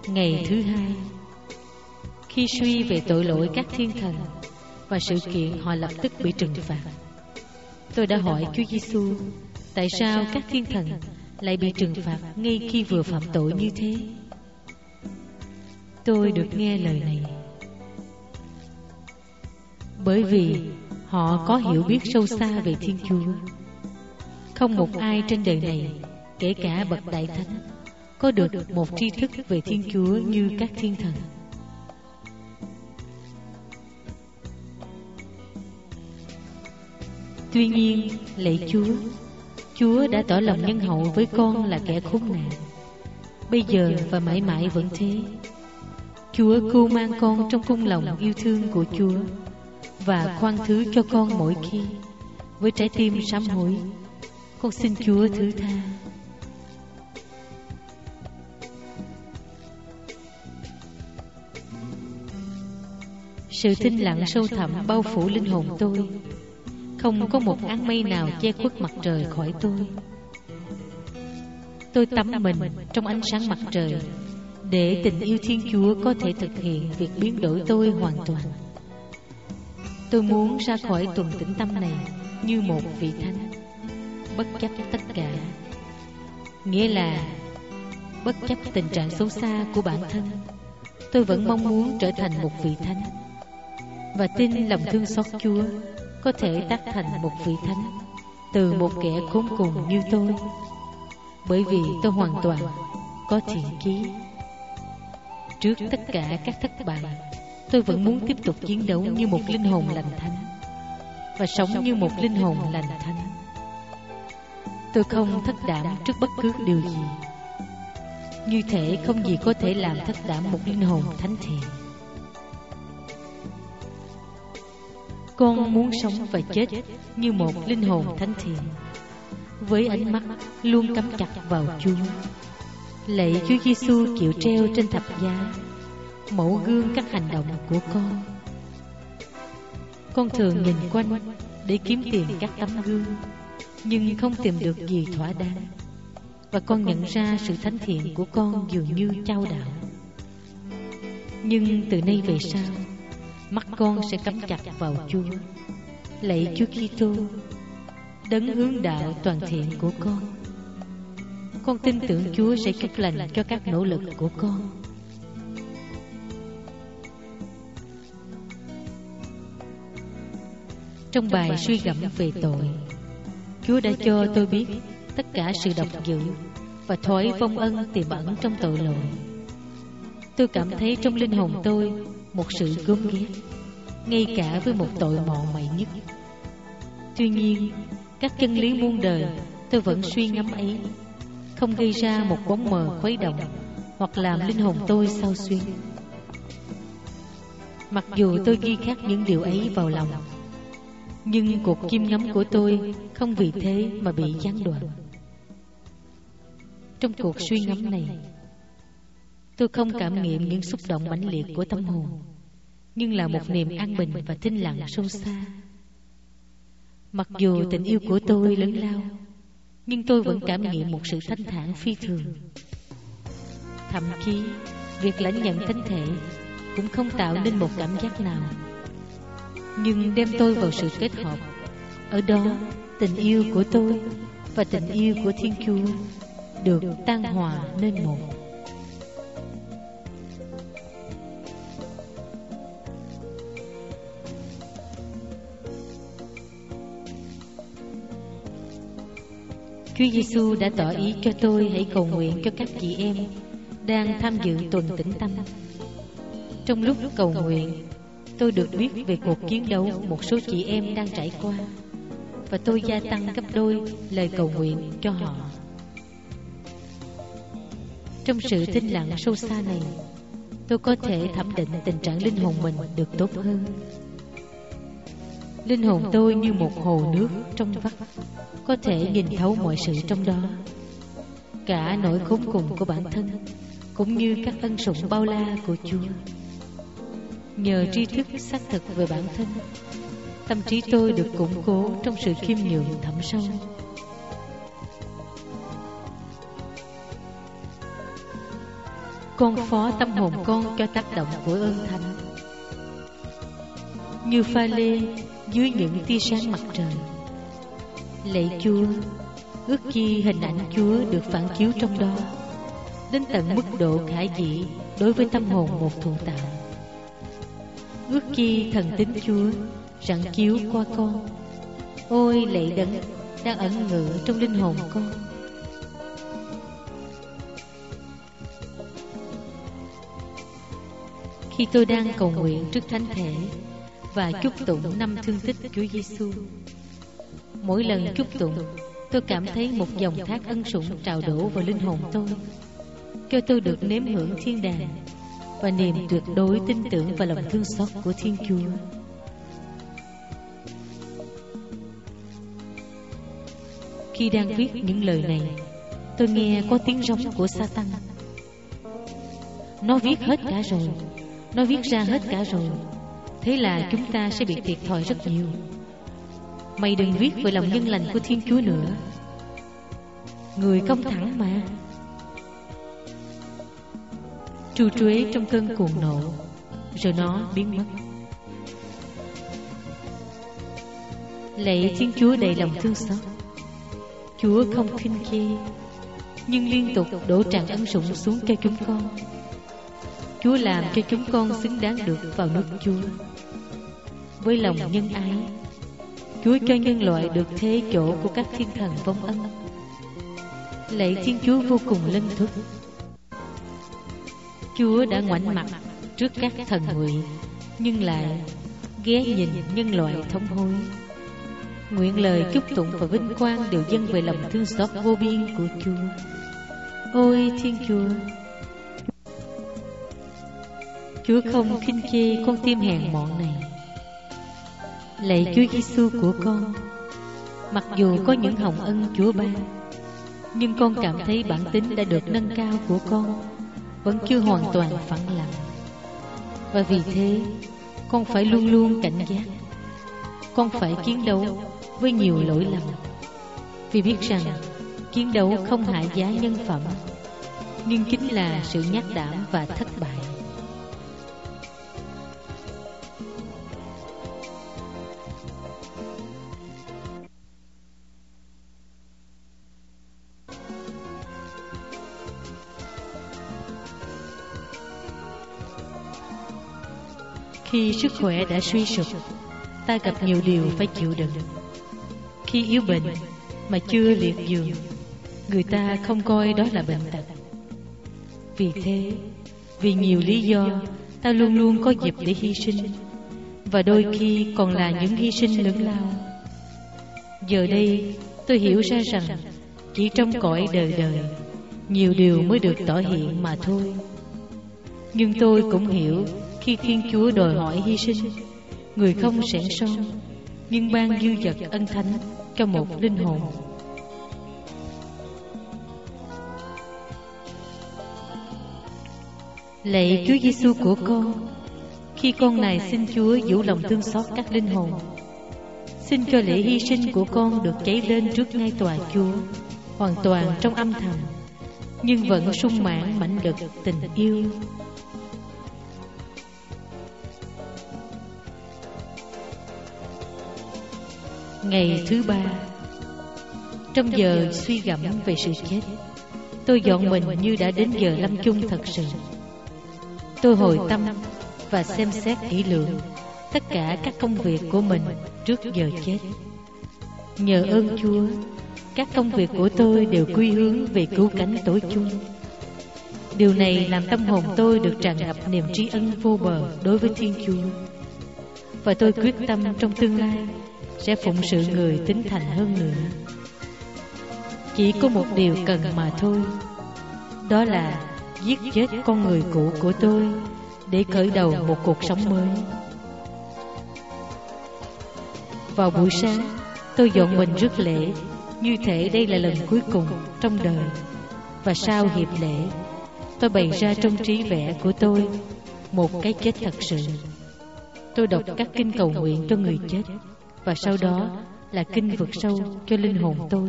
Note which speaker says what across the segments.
Speaker 1: Ngày thứ hai, khi suy về tội lỗi các thiên thần và sự kiện họ lập tức bị trừng phạt, tôi đã hỏi Chúa Giêsu tại sao các thiên thần lại bị trừng phạt ngay khi vừa phạm tội như thế. Tôi được nghe lời này: bởi vì họ có hiểu biết sâu xa về Thiên Chúa. Không một ai trên đời này, kể cả bậc đại thánh, có được một tri thức về Thiên Chúa như các thiên thần. Tuy nhiên, lạy Chúa, Chúa đã tỏ lòng nhân hậu với con là kẻ khốn nạn, bây giờ và mãi mãi vẫn thế. Chúa cưu mang con trong cung lòng yêu thương của Chúa và khoan thứ cho con mỗi khi, với trái tim sám hối, con xin Chúa thứ tha. Sự thinh lặng sâu thẳm bao phủ linh hồn tôi. Không có một áng mây nào che khuất mặt trời khỏi tôi. Tôi tắm mình trong ánh sáng mặt trời, để tình yêu Thiên Chúa có thể thực hiện việc biến đổi tôi hoàn toàn. Tôi muốn ra khỏi tuần tĩnh tâm này như một vị thánh, bất chấp tất cả. Nghĩa là bất chấp tình trạng xấu xa của bản thân, tôi vẫn mong muốn trở thành một vị thánh, và tin lòng thương xót Chúa có thể tác thành một vị thánh từ một kẻ khốn cùng như tôi, bởi vì tôi hoàn toàn có thiện chí. Trước tất cả các thất bại, tôi vẫn muốn tiếp tục chiến đấu như một linh hồn lành thánh và sống như một linh hồn lành thánh. Tôi không thất đảm trước bất cứ điều gì. Như thể không gì có thể làm thất đảm một linh hồn thánh thiện. Con muốn sống và chết như một linh hồn thánh thiện, với ánh mắt luôn cắm chặt vào Chúa. Lạy Chúa Giêsu chịu treo trên thập giá, mẫu gương các hành động của con. Con thường nhìn quanh để kiếm tìm các tấm gương, nhưng không tìm được gì thỏa đáng. Và con nhận ra sự thánh thiện của con dường như chao đảo. Nhưng từ nay về sau, mắt con sẽ cắm chặt vào Chúa. Lạy Chúa Kitô, đấng hướng đạo toàn thiện của con. Con tin tưởng Chúa sẽ chúc lành cho các nỗ lực của con. Trong bài suy gẫm về tội, Chúa đã cho tôi biết tất cả sự độc dữ và thói vong ân tiềm ẩn trong tội lỗi. Tôi cảm thấy trong linh hồn tôi một sự gớm ghét, ngay cả với một tội mọ mày nhất. Tuy nhiên, các chân lý muôn đời tôi vẫn suy ngẫm ấy không gây ra một bóng mờ khuấy động hoặc làm linh hồn tôi xao xuyến. Mặc dù tôi ghi khắc những điều ấy vào lòng, nhưng cuộc chiêm ngắm của tôi không vì thế mà bị gián đoạn. Trong cuộc suy ngẫm này, tôi không cảm nghiệm những xúc động mãnh liệt của tâm hồn, nhưng là một niềm an bình và thinh lặng sâu xa. Mặc dù tình yêu của tôi lớn lao, nhưng tôi vẫn cảm nghiệm một sự thanh thản phi thường. Thậm chí, việc lãnh nhận thánh thể cũng không tạo nên một cảm giác nào, nhưng đem tôi vào sự kết hợp. Ở đó, tình yêu của tôi và tình yêu của Thiên Chúa được tan hòa nên một. Chúa Giêsu đã tỏ ý cho tôi hãy cầu nguyện cho các chị em đang tham dự tuần tĩnh tâm. Trong lúc cầu nguyện, tôi được biết về cuộc chiến đấu một số chị em đang trải qua, và tôi gia tăng gấp đôi lời cầu nguyện cho họ. Trong sự thinh lặng sâu xa này, tôi có thể thẩm định tình trạng linh hồn mình được tốt hơn. Linh hồn tôi như một hồ nước trong vắt, có thể nhìn thấu mọi sự trong đó, cả nỗi khốn cùng của bản thân, cũng như các ân sủng bao la của Chúa. Nhờ tri thức xác thực về bản thân, tâm trí tôi được củng cố trong sự khiêm nhường thẳm sâu. con phó tâm hồn con cho tác động của ơn thánh, như pha lê dưới những tia sáng mặt trời. Lạy Chúa, ước chi hình ảnh Chúa được phản chiếu trong đó, đến tận mức độ khả dĩ đối với tâm hồn một thụ tạo. Ước chi thần tính Chúa rạng chiếu qua con. Ôi lạy Đấng đang ẩn ngự trong linh hồn con. Khi tôi đang cầu nguyện trước thánh thể và chúc tụng năm thương tích Chúa Giêsu, mỗi lần chúc tụng, tôi cảm thấy một dòng thác ân sủng trào đổ vào linh hồn tôi, cho tôi được nếm hưởng thiên đàng và niềm tuyệt đối tin tưởng vào lòng thương xót của Thiên Chúa. Khi đang viết những lời này, tôi nghe có tiếng rống của Sa-tan. Nó viết hết cả rồi, nó viết ra hết cả rồi, thế là chúng ta sẽ bị thiệt thòi rất nhiều. Mày đừng viết về lòng nhân lành của Thiên Chúa nữa, người công thẳng mà. Trù truế trong cơn cuồng nộ, rồi nó biến mất. Lạy Thiên Chúa đầy lòng thương xót, Chúa không khinh chê, nhưng liên tục đổ tràn ân sủng xuống cho chúng con. Chúa làm cho chúng con xứng đáng được vào nước Chúa. Với lòng nhân ái, Chúa cho nhân loại được thế chỗ của các thiên thần vong ân. Lạy Thiên Chúa vô cùng lân thuốc, Chúa đã ngoảnh mặt trước các thần ngụy, nhưng lại ghé nhìn nhân loại thống hối. Nguyện lời chúc tụng và vinh quang đều dâng về lòng thương xót vô biên của Chúa. Ôi Thiên Chúa, Chúa không khinh chê con tim hèn mọn này. Lạy Chúa Giêsu của con, mặc dù có những hồng ân Chúa ban, nhưng con cảm thấy bản tính đã được nâng cao của con vẫn chưa hoàn toàn phẳng lặng, và vì thế con phải luôn luôn cảnh giác. Con phải chiến đấu với nhiều lỗi lầm, vì biết rằng chiến đấu không hạ giá nhân phẩm, nhưng chính là sự nhát đảm và thất bại. Khi sức khỏe đã suy sụp, ta gặp nhiều điều phải chịu đựng. Khi yếu bệnh mà chưa liệt giường, người ta không coi đó là bệnh tật. Vì thế, vì nhiều lý do, ta luôn luôn có dịp để hy sinh, và đôi khi còn là những hy sinh lớn lao. Giờ đây, tôi hiểu ra rằng chỉ trong cõi đời đời, nhiều điều mới được tỏ hiện mà thôi. Nhưng tôi cũng hiểu, khi Thiên Chúa đòi hỏi hy sinh, người không sẻn son, nhưng ban dư dật ân thánh cho một linh hồn. Lạy Chúa Giêsu của con, khi con này xin Chúa giữ lòng thương xót các linh hồn, xin cho lễ hy sinh của con được cháy lên trước ngai tòa Chúa, hoàn toàn trong âm thầm, nhưng vẫn sung mãn mãnh lực tình yêu. Ngày thứ 3, trong giờ suy gẫm về sự chết, tôi dọn mình như đã đến giờ lâm chung thật sự. Tôi hồi tâm và xem xét kỹ lưỡng tất cả các công việc của mình trước giờ chết. Nhờ ơn Chúa, các công việc của tôi đều quy hướng về cứu cánh tổ chung. Điều này làm tâm hồn tôi được tràn ngập niềm tri ân vô bờ đối với Thiên Chúa. Và tôi quyết tâm trong tương lai sẽ phụng sự người tính thành hơn nữa. Chỉ có một điều cần mà thôi, đó là giết chết con người cũ của tôi để khởi đầu một cuộc sống mới. Vào buổi sáng, tôi dọn mình rước lễ, như thể đây là lần cuối cùng trong đời. Và sau hiệp lễ, tôi bày ra trong trí vẽ của tôi một cái chết thật sự. Tôi đọc các kinh cầu nguyện cho người chết, và sau đó là kinh vực sâu cho linh hồn tôi.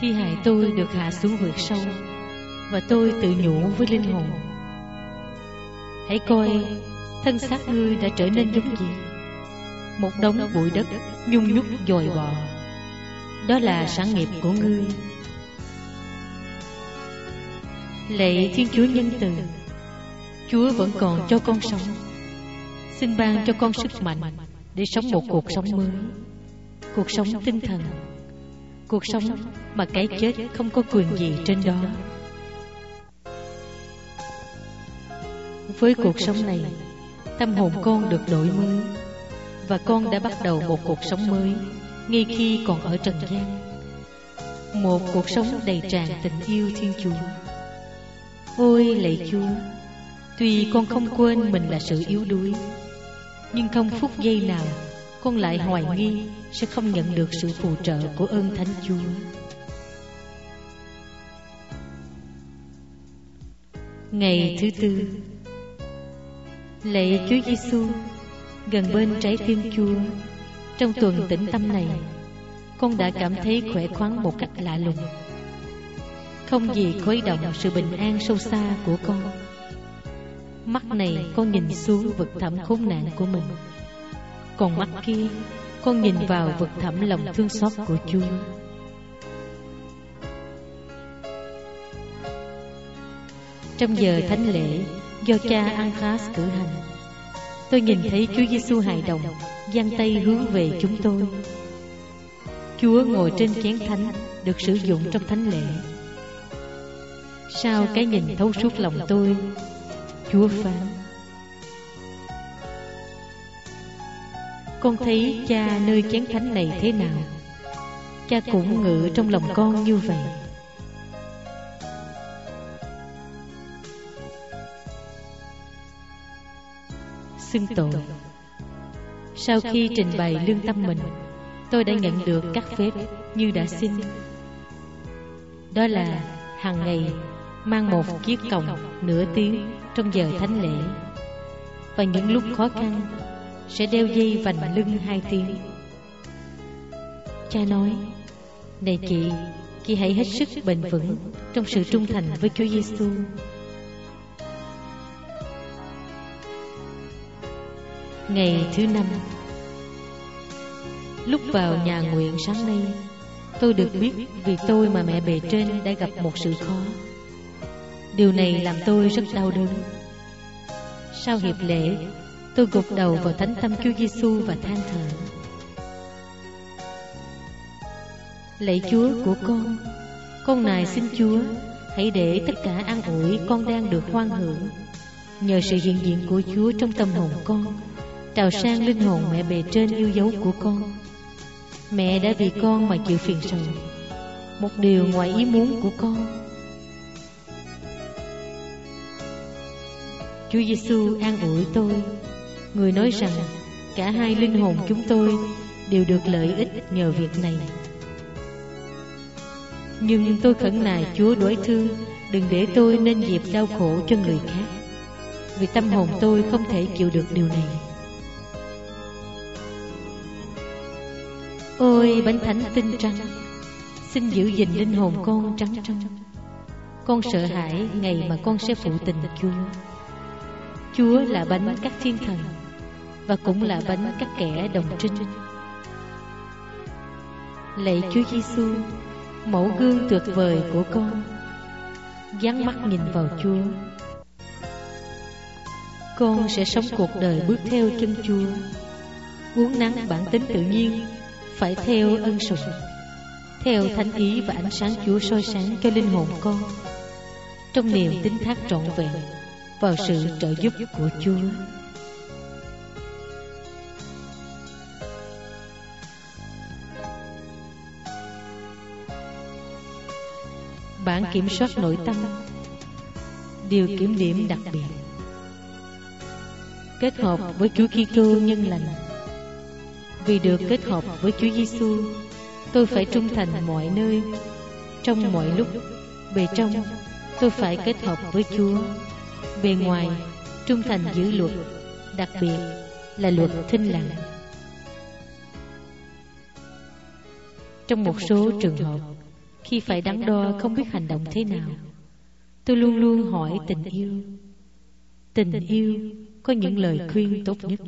Speaker 1: Thi hài tôi được hạ xuống huyệt sâu, và tôi tự nhủ với linh hồn: hãy coi thân xác ngươi đã trở nên giống gì? Một đống bụi đất nhung nhúc dòi bọ. Đó là sản nghiệp của ngươi. Lạy Thiên Chúa nhân từ, Chúa vẫn còn cho con sống. Xin ban cho con sức mạnh để sống một cuộc sống mới, cuộc sống tinh thần, cuộc sống mà cái chết không có quyền gì trên đó. Với cuộc sống này, tâm hồn con được đổi mới, và con đã bắt đầu một cuộc sống mới ngay khi còn ở trần gian. Một cuộc sống đầy tràn tình yêu Thiên Chúa. Ôi lạy Chúa, tuy con không quên mình là sự yếu đuối, nhưng không phút giây nào con lại hoài nghi sẽ không nhận được sự phù trợ của ơn Thánh Chúa. Ngày thứ tư. Lạy Chúa Giêsu, gần bên trái tim Chúa, trong tuần tĩnh tâm này, con đã cảm thấy khỏe khoắn một cách lạ lùng. Không gì khuấy động sự bình an sâu xa của con. Mắt này con nhìn xuống vực thẳm khốn nạn của mình, còn mắt kia con nhìn vào vực thẳm lòng thương xót của Chúa. Trong giờ thánh lễ do cha Anthras cử hành, tôi nhìn thấy Chúa Giêsu hài đồng giang tay hướng về chúng tôi. Chúa ngồi trên chén thánh được sử dụng trong thánh lễ. Sau cái nhìn thấu suốt lòng tôi, Chúa phán: con thấy cha nơi chén thánh này thế nào, cha cũng ngự trong lòng con như vậy. Xưng tội. Sau khi trình bày lương tâm mình, tôi đã nhận được các phép như đã xin. Đó là hàng ngày mang một chiếc còng nửa tiếng trong giờ thánh lễ, và những lúc khó khăn sẽ đeo dây vành lưng 2 tiếng. Cha nói: này chị hãy hết sức bền vững trong sự trung thành với Chúa Giêsu. Ngày thứ 5. Lúc vào nhà nguyện sáng nay, tôi được biết vì tôi mà mẹ bề trên đã gặp một sự khó. Điều này làm tôi rất đau đớn. Sau hiệp lễ, tôi gục đầu vào thánh tâm Chúa Giêsu và than thở: lạy Chúa của con nài xin Chúa hãy để tất cả an ủi con đang được hoan hưởng nhờ sự hiện diện của Chúa trong tâm hồn con trào sang linh hồn mẹ bề trên yêu dấu của con. Mẹ đã vì con mà chịu phiền sầu, một điều ngoài ý muốn của con. Chúa Giêsu an ủi tôi. Người nói rằng cả hai linh hồn chúng tôi đều được lợi ích nhờ việc này. Nhưng tôi khẩn nài Chúa đổi thương, đừng để tôi nên dịp đau khổ cho người khác, vì tâm hồn tôi không thể chịu được điều này. Ôi bánh thánh tinh trắng, xin giữ gìn linh hồn con trắng trong. Con sợ hãi ngày mà con sẽ phụ tình Chúa. Chúa là bánh các thiên thần, và cũng là bánh các kẻ đồng trinh. Lạy Chúa Giêsu, mẫu gương tuyệt vời của con, dán mắt nhìn vào Chúa. Con sẽ sống cuộc đời bước theo chân Chúa, uốn nắn bản tính tự nhiên, phải theo ân sủng, theo thánh ý và ánh sáng Chúa soi sáng cho linh hồn con, trong niềm tín thác trọn vẹn vào sự trợ giúp của Chúa. Bản kiểm soát nội tâm. Điều kiểm điểm đặc biệt. Kết hợp với Chúa Kitô nhân lành. Vì được kết hợp với Chúa Giêsu, tôi phải trung thành mọi nơi, trong mọi lúc. Bề trong, tôi phải kết hợp với Chúa. Bề ngoài, trung thành giữ luật, đặc biệt là luật thinh lặng. Trong một số trường hợp, Khi phải đắn đo không biết hành động thế nào, tôi luôn luôn hỏi tình yêu. Tình yêu có những lời khuyên tốt nhất.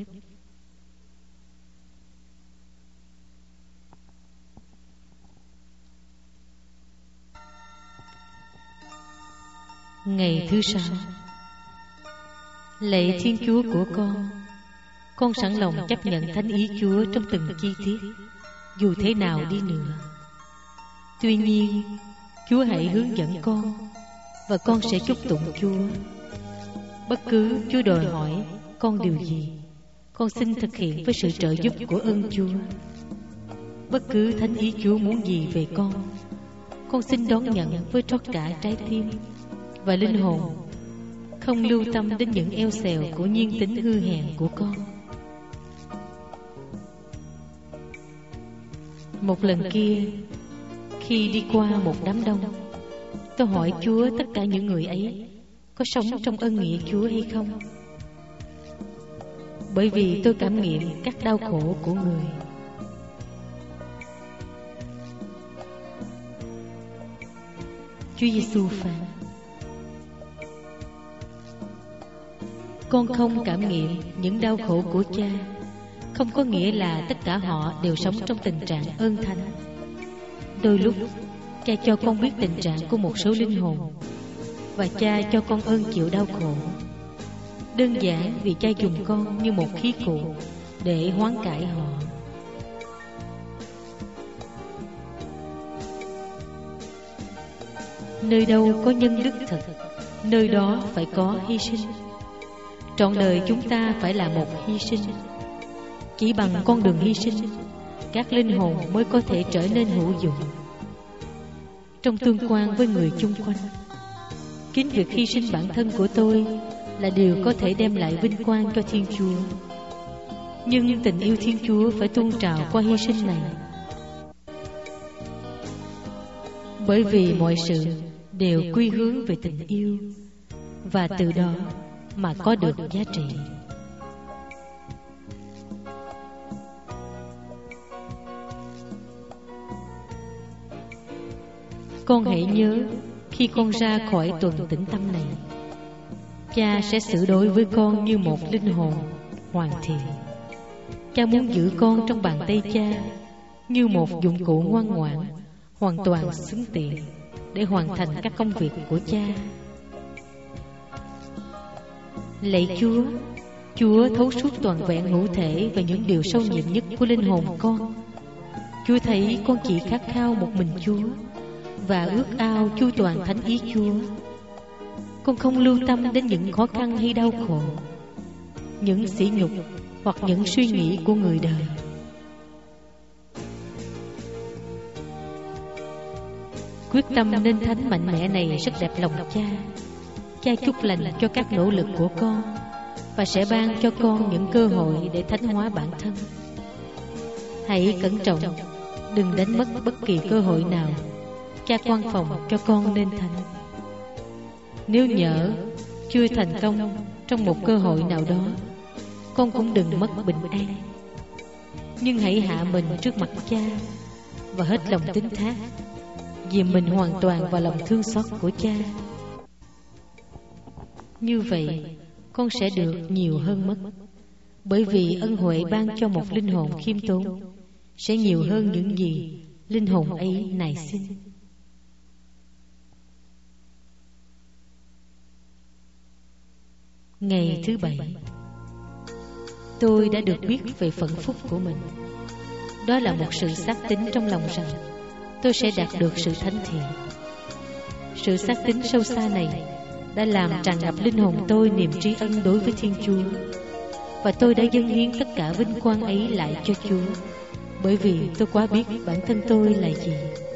Speaker 1: Ngày thứ 6. Lạy Thiên Chúa của con sẵn lòng chấp nhận thánh ý Chúa trong từng chi tiết, dù thế nào đi nữa. Tuy nhiên, Chúa hãy hướng dẫn con, và con sẽ chúc tụng Chúa. Bất cứ Chúa đòi hỏi con điều gì, con xin thực hiện với sự trợ giúp của ơn Chúa. Bất cứ thánh ý Chúa muốn gì về con xin đón nhận với trót cả trái tim và linh hồn, không lưu tâm đến những eo xèo của nhiên tính hư hèn của con. Một lần kia, khi đi qua một đám đông, tôi hỏi Chúa tất cả những người ấy có sống trong ân nghĩa Chúa hay không, bởi vì tôi cảm nghiệm các đau khổ của người. Chúa Giêsu phán: con không cảm nghiệm những đau khổ của Cha, không có nghĩa là tất cả họ đều sống trong tình trạng ơn thánh. Đôi lúc Cha cho con biết tình trạng của một số linh hồn, và Cha cho con ơn chịu đau khổ, đơn giản vì Cha dùng con như một khí cụ để hoán cải họ. Nơi đâu có nhân đức thật, nơi đó phải có hy sinh. Trọn đời chúng ta phải là một hy sinh. Chỉ bằng con đường hy sinh, các linh hồn mới có thể trở nên hữu dụng trong tương quan với người chung quanh. Chính việc hy sinh bản thân của tôi là điều có thể đem lại vinh quang cho Thiên Chúa. Nhưng tình yêu Thiên Chúa phải tuôn trào qua hy sinh này, bởi vì mọi sự đều quy hướng về tình yêu, và từ đó mà có được giá trị. Con hãy nhớ, khi con ra khỏi tuần tĩnh tâm này, Cha sẽ xử đối với con như một linh hồn hoàn thiện. Cha muốn giữ con trong bàn tay Cha như một dụng cụ ngoan ngoãn, hoàn toàn xứng tiện để hoàn thành các công việc của Cha. Lạy Chúa, Chúa thấu suốt toàn vẹn hữu thể và những điều sâu nhiệm nhất của linh hồn con. Chúa thấy con chỉ khát khao một mình Chúa và ước ao chu toàn thánh ý Chúa. Con không lưu tâm đến những khó khăn hay đau khổ, những sỉ nhục hoặc những suy nghĩ của người đời. Quyết tâm nên thánh mạnh mẽ này rất đẹp lòng Cha. Cha chúc lành cho các nỗ lực của con và sẽ ban cho con những cơ hội để thánh hóa bản thân. Hãy cẩn trọng, đừng đánh mất bất kỳ cơ hội nào. Cha quan phòng cho con nên thánh. Nếu nhỡ chưa thành công trong một cơ hội nào đó, con cũng đừng mất bình an. Nhưng hãy hạ mình trước mặt Cha và hết lòng tín thác, dìm mình hoàn toàn vào lòng thương xót của Cha. Như vậy con sẽ được nhiều hơn mất, bởi vì ân huệ ban cho một linh hồn khiêm tốn sẽ nhiều hơn những gì linh hồn ấy nài xin. Ngày thứ 7, tôi đã được biết về phận phúc của mình. Đó là một sự xác tín trong lòng rằng tôi sẽ đạt được sự thánh thiện. Sự xác tín sâu xa này đã làm tràn ngập linh hồn tôi niềm tri ân đối với Thiên Chúa, và tôi đã dâng hiến tất cả vinh quang ấy lại cho Chúa, bởi vì tôi quá biết bản thân tôi là gì.